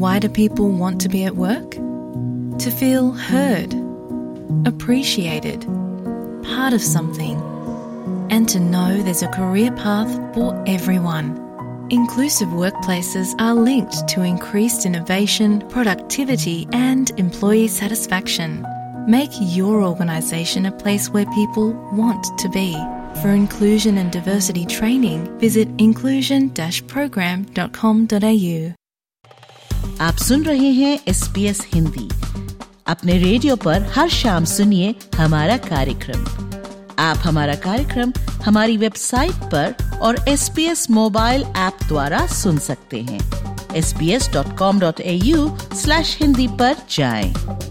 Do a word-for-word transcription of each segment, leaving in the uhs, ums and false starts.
Why do people want to be at work? To feel heard, appreciated, part of something, and to know there's a career path for everyone. Inclusive workplaces are linked to increased innovation, productivity, and employee satisfaction. Make your organisation a place where people want to be. For inclusion and diversity training, visit inclusion dash program dot com dot a u. आप सुन रहे हैं S B S Hindi. अपने radio पर हर शाम सुनिए हमारा कार्यक्रम। आप हमारा कार्यक्रम हमारी वेबसाइट पर और S B S mobile app द्वारा सुन सकते हैं। S B S dot com dot A U slash Hindi पर जाएं।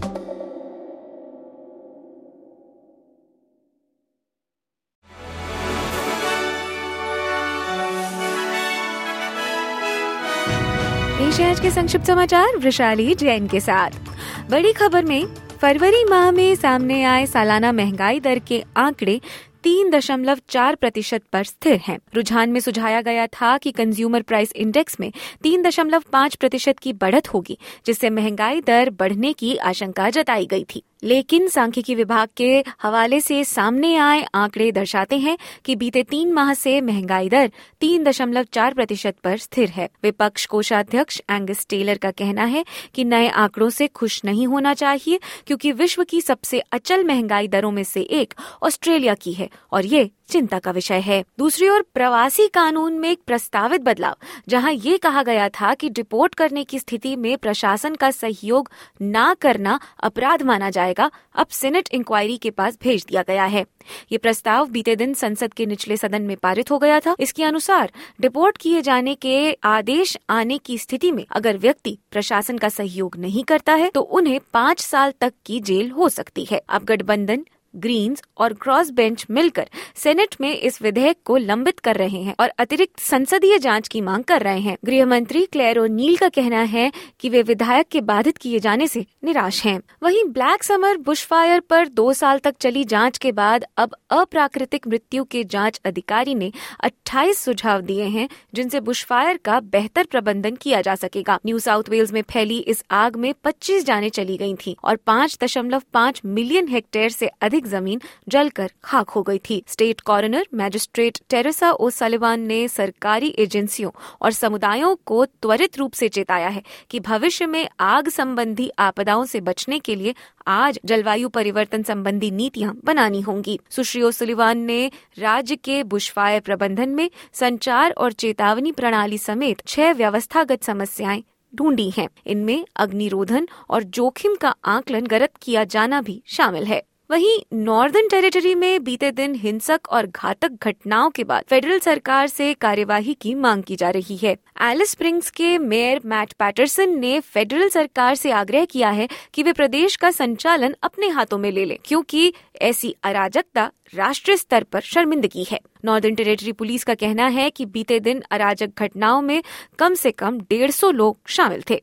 आज के संक्षिप्त समाचार वृषाली जैन के साथ। बड़ी खबर में फरवरी माह में सामने आए सालाना महंगाई दर के आंकड़े तीन दशमलव चार प्रतिशत पर स्थिर हैं। रुझान में सुझाया गया था कि कंज्यूमर प्राइस इंडेक्स में तीन दशमलव पाँच प्रतिशत की बढ़त होगी, जिससे महंगाई दर बढ़ने की आशंका जताई गई थी। लेकिन सांख्यिकी विभाग के हवाले से सामने आए आंकड़े दर्शाते हैं कि बीते तीन माह से महंगाई दर तीन दशमलव चार प्रतिशत पर स्थिर है। विपक्ष कोषाध्यक्ष एंगस टेलर का कहना है कि नए आंकड़ों से खुश नहीं होना चाहिए, क्योंकि विश्व की सबसे अचल महंगाई दरों में से एक ऑस्ट्रेलिया की है और ये चिंता का विषय है। दूसरी ओर प्रवासी कानून में एक प्रस्तावित बदलाव, जहां ये कहा गया था कि डिपोर्ट करने की स्थिति में प्रशासन का सहयोग न करना अपराध माना जाएगा, अब सीनेट इंक्वायरी के पास भेज दिया गया है। ये प्रस्ताव बीते दिन संसद के निचले सदन में पारित हो गया था। इसके अनुसार डिपोर्ट किए जाने के आदेश आने की स्थिति में अगर व्यक्ति प्रशासन का सहयोग नहीं करता है तो उन्हें पाँच साल तक की जेल हो सकती है। अब गठबंधन, ग्रीन्स और क्रॉस बेंच मिलकर सेनेट में इस विधेयक को लंबित कर रहे हैं और अतिरिक्त संसदीय जांच की मांग कर रहे हैं। गृह मंत्री क्लेयर ओ'नील का कहना है कि वे विधेयक के बाधित किए जाने से निराश हैं। वहीं ब्लैक समर बुशफायर पर दो साल तक चली जांच के बाद अब अप्राकृतिक मृत्यु के जांच अधिकारी ने अट्ठाईस सुझाव दिए हैं, जिनसे बुशफायर का बेहतर प्रबंधन किया जा सकेगा। न्यू साउथ वेल्स में फैली इस आग में पच्चीस जानें चली गई थी और पाँच दशमलव पाँच मिलियन हेक्टेयर से अधिक जमीन जलकर खाक हो गई थी। State coroner magistrate Teresa O'Sullivan ने सरकारी एजेंसियों और समुदायों को त्वरित रूप से चेताया है कि भविष्य में आग संबंधी आपदाओं से बचने के लिए आज जलवायु परिवर्तन संबंधी नीतियां बनानी होंगी। सुश्री ओ'सलिवान ने राज्य के बुशफायर प्रबंधन में संचार और चेतावनी प्रणाली समेत छह व्यवस्थागत समस्याएं ढूंढी हैं। इनमें अग्निरोधन और जोखिम का आकलन गलत किया जाना भी शामिल है। वहीं नॉर्दर्न टेरिटरी में बीते दिन हिंसक और घातक घटनाओं के बाद फेडरल सरकार से कार्यवाही की मांग की जा रही है। एलिस स्प्रिंग्स के मेयर मैट पैटरसन ने फेडरल सरकार से आग्रह किया है कि वे प्रदेश का संचालन अपने हाथों में ले लें, क्योंकि ऐसी अराजकता राष्ट्रीय स्तर पर शर्मिंदगी है। नॉर्दर्न टेरिटरी पुलिस का कहना है कि बीते दिन अराजक घटनाओं में कम से कम डेढ़ सौ लोग शामिल थे।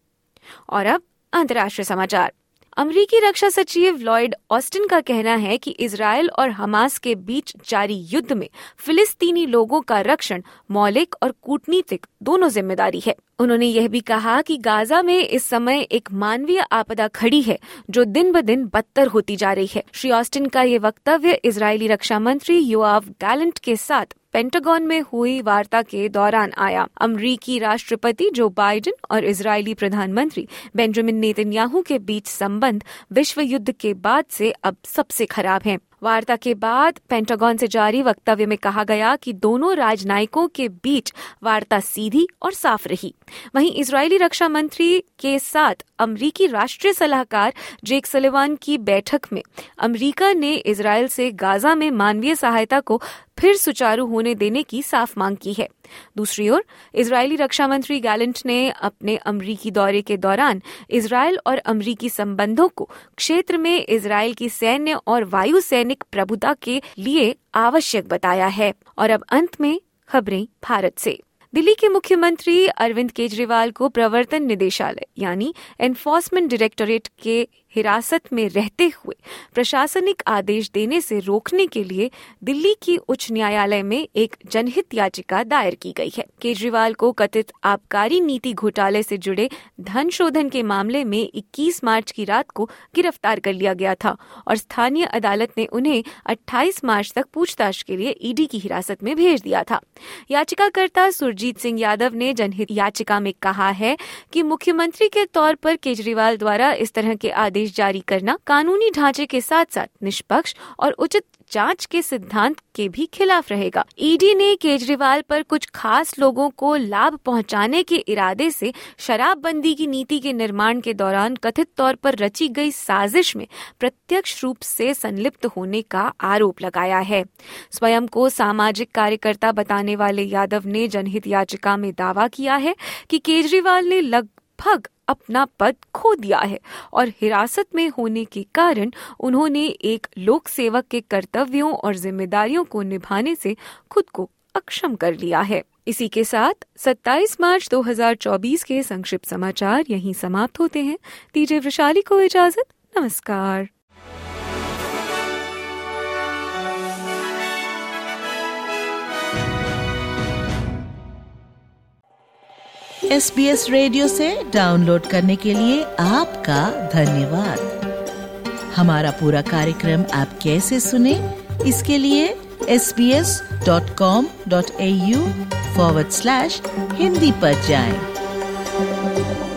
और अब अंतर्राष्ट्रीय समाचार। अमेरिकी रक्षा सचिव लॉयड ऑस्टिन का कहना है कि इजरायल और हमास के बीच जारी युद्ध में फिलिस्तीनी लोगों का रक्षण मौलिक और कूटनीतिक दोनों जिम्मेदारी है। उन्होंने यह भी कहा कि गाजा में इस समय एक मानवीय आपदा खड़ी है जो दिन ब दिन बदतर होती जा रही है। श्री ऑस्टिन का ये वक्तव्य इजरायली रक्षा मंत्री योआव गैलेंट के साथ पेंटागन में हुई वार्ता के दौरान आया। अमेरिकी राष्ट्रपति जो बाइडेन और इजरायली प्रधानमंत्री बेंजामिन नेतन्याहू के बीच संबंध विश्व युद्ध के बाद से अब सबसे खराब हैं। वार्ता के बाद पेंटागन से जारी वक्तव्य में कहा गया कि दोनों राजनयिकों के बीच वार्ता सीधी और साफ रही। वहीं इजरायली रक्षा मंत्री के साथ अमेरिकी राष्ट्रीय सलाहकार जेक सलिवान की बैठक में अमेरिका ने इजरायल से गाजा में मानवीय सहायता को फिर सुचारू होने देने की साफ मांग की है। दूसरी ओर इजरायली रक्षा मंत्री गैलेंट ने अपने अमेरिकी दौरे के दौरान इजरायल और अमेरिकी संबंधों को क्षेत्र में इजरायल की सैन्य और वायु सैनिक प्रभुता के लिए आवश्यक बताया है। और अब अंत में खबरें भारत से। दिल्ली के मुख्यमंत्री अरविंद केजरीवाल को प्रवर्तन निदेशालय यानी एनफोर्समेंट डायरेक्टोरेट के हिरासत में रहते हुए प्रशासनिक आदेश देने से रोकने के लिए दिल्ली की उच्च न्यायालय में एक जनहित याचिका दायर की गई है। केजरीवाल को कथित आबकारी नीति घोटाले से जुड़े धन शोधन के मामले में इक्कीस मार्च की रात को गिरफ्तार कर लिया गया था और स्थानीय अदालत ने उन्हें अट्ठाईस मार्च तक पूछताछ के लिए ईडी की हिरासत में भेज दिया था। याचिकाकर्ता सुरजीत सिंह यादव ने जनहित याचिका में कहा है कि मुख्यमंत्री के तौर पर केजरीवाल द्वारा इस तरह के आदेश जारी करना कानूनी ढांचे के साथ साथ निष्पक्ष और उचित जांच के सिद्धांत के भी खिलाफ रहेगा। ईडी ने केजरीवाल पर कुछ खास लोगों को लाभ पहुंचाने के इरादे से शराबबंदी की नीति के निर्माण के दौरान कथित तौर पर रची गई साजिश में प्रत्यक्ष रूप से संलिप्त होने का आरोप लगाया है। स्वयं को सामाजिक कार्यकर्ता बताने वाले यादव ने जनहित याचिका में दावा किया है कि केजरीवाल ने लगभग अपना पद खो दिया है और हिरासत में होने के कारण उन्होंने एक लोक सेवक के कर्तव्यों और जिम्मेदारियों को निभाने से खुद को अक्षम कर लिया है। इसी के साथ सत्ताईस मार्च दो हज़ार चौबीस के संक्षिप्त समाचार यहीं समाप्त होते हैं। दीजिए वैशाली को इजाजत। नमस्कार। एस बी एस रेडियो से डाउनलोड करने के लिए आपका धन्यवाद। हमारा पूरा कार्यक्रम आप कैसे सुने, इसके लिए S B S dot com dot A U forward slash Hindi पर जाएं।